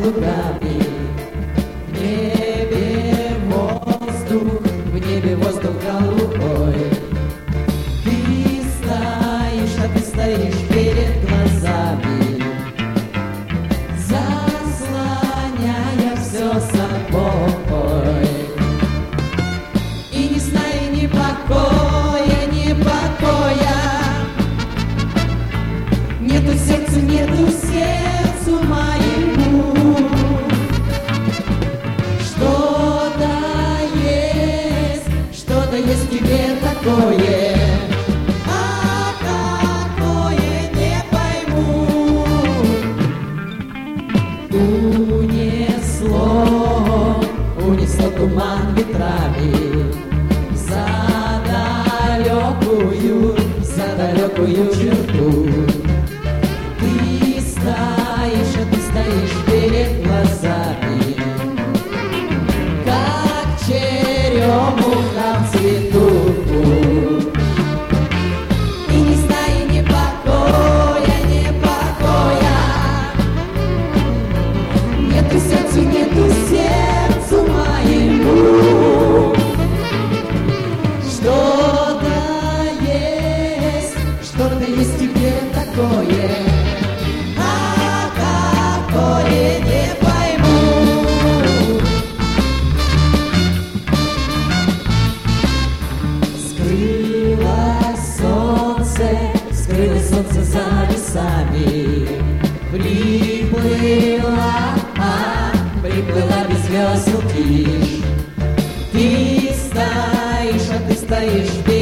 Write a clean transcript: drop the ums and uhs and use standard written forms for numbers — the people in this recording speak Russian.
лугами. В небе воздух голубой. Ты стоишь перед глазами, заслоняя все собой. И ни сна, и ни покоя, ни покоя. Нету сердцу моему. Что-то есть в тебе такое, а какое не пойму. Унесло туман ветрами за далекую черту. Ты стоишь перед глазами, как черемуха в цвету. И ни сна, и ни покоя, ни покоя. Нету сердцу моему. Что-то есть в тебе такое, а какое не пойму. Скрылось солнце за лесами, приплыла без весел тишь. Ты стоишь